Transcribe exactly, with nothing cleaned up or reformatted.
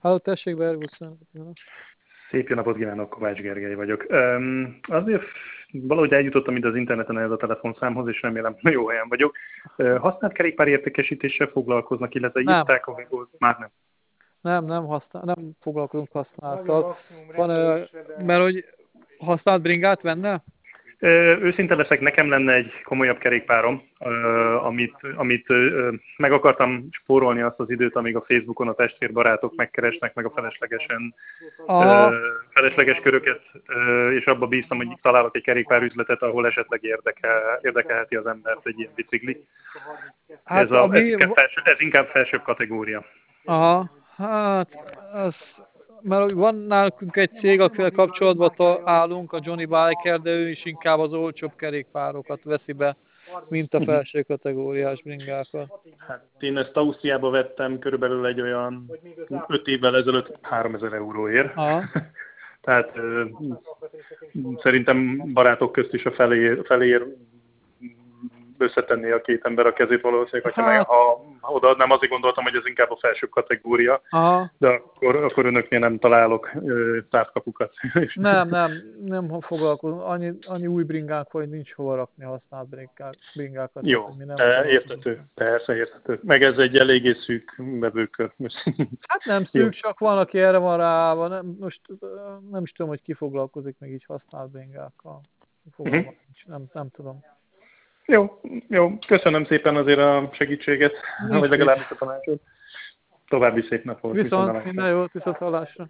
Halló, tessék, Berguszon. Szép jó napot kívánok, Kovács Gergely vagyok. Um, azért valahogy eljutottam ide az interneten ehhez a telefonszámhoz, és remélem jó helyen vagyok. Uh, használt kerékpár értékesítéssel foglalkoznak, illetve Nem. írták, amikor már nem. Nem, nem, használ, nem foglalkozunk használtal. Van, mert hogy használt bringát venne? Őszinte leszek, nekem lenne egy komolyabb kerékpárom, amit, amit meg akartam spórolni azt az időt, amíg a Facebookon a testvérbarátok megkeresnek, meg a feleslegesen Aha. felesleges köröket, és abba bíztam, hogy találok egy kerékpárüzletet, ahol esetleg érdekel, érdekelheti az embert egy ilyen bicikli. Hát ez, a, ami... ez, inkább felső, ez inkább felsőbb kategória. Aha, hát az... Mert van nálunk egy cég, akivel kapcsolatban állunk, a Johnny Biker, de ő is inkább az olcsóbb kerékpárokat veszi be, mint a felső kategóriás bringákat. Hát én ezt Ausztriába vettem körülbelül egy olyan öt évvel ezelőtt háromezer euróért. Tehát ö, szerintem barátok közt is a felér, felér összetenné a két ember a kezét valószínűleg, hogyha hát... ha odaadnám, azért gondoltam, hogy ez inkább a felsőbb kategória, Aha. de akkor, akkor önöknél nem találok ö, távkapukat. Nem, nem, nem foglalkozom. Annyi, annyi új bringák, hogy nincs hova rakni használt bringák, bringákat. Jó, mi nem de értető, persze értető. Meg ez egy eléggé szűk vevőkör. Hát nem szűk, Jó. Csak van, aki erre van rá, nem, most nem is tudom, hogy ki foglalkozik meg így használt bringákkal. Uh-huh. Nem, nem tudom. Jó, jó, köszönöm szépen azért a segítséget, vagy legalábbis a tanácsot. További szép napot. Viszont, minden jót, viszont hallásra.